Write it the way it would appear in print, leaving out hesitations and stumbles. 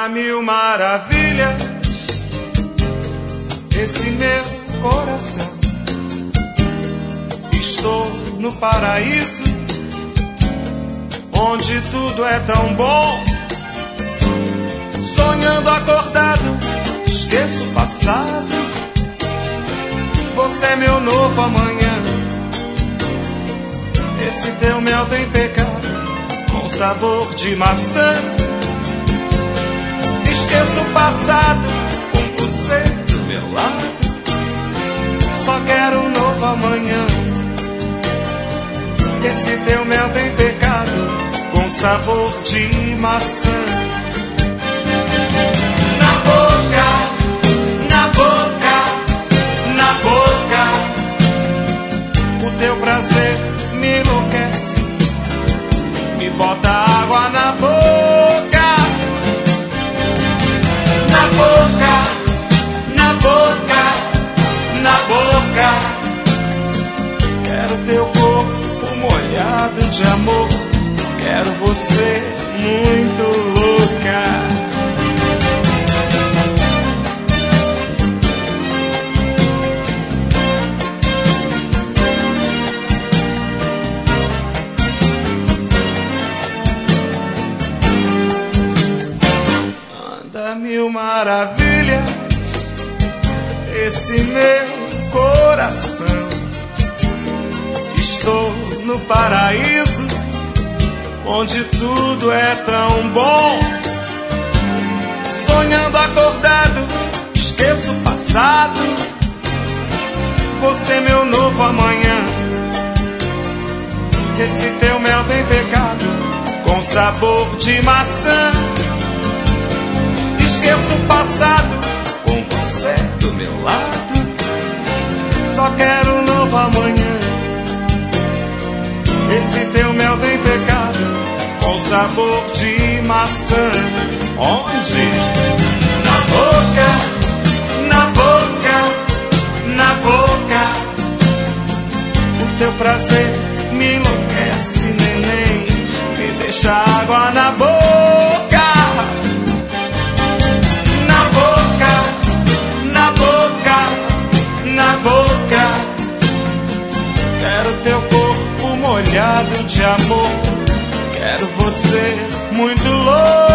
Anda mil maravilhas esse meu coração. Estou no paraíso, onde tudo é tão bom. Sonhando acordado, esqueço o passado. Você é meu novo amanhã. Esse teu mel tem pecado, com sabor de maçã. Esqueço o passado, com você do meu lado. Só quero um novo amanhã. Esse teu mel tem pecado, com sabor de maçã. Na boca, na boca, na boca, o teu prazer me enlouquece, me bota água na boca. Na boca, na boca, na boca, quero teu corpo molhado de amor. Quero você muito louca. Anda mil maravilhas esse meu coração. Estou no paraíso, onde tudo é tão bom. Sonhando acordado, esqueço o passado. Você é meu novo amanhã. Esse teu mel tem pecado, com sabor de maçã. Esqueço o passado, com você do meu lado. Só quero um novo amanhã. Esse teu mel tem pecado, com sabor de maçã. Onde? Na boca, na boca, na boca. O teu prazer me enlouquece, neném, me deixa água na boca. Na boca, na boca, na boca. Quero teu corpo molhado de amor. Quero você muito louco.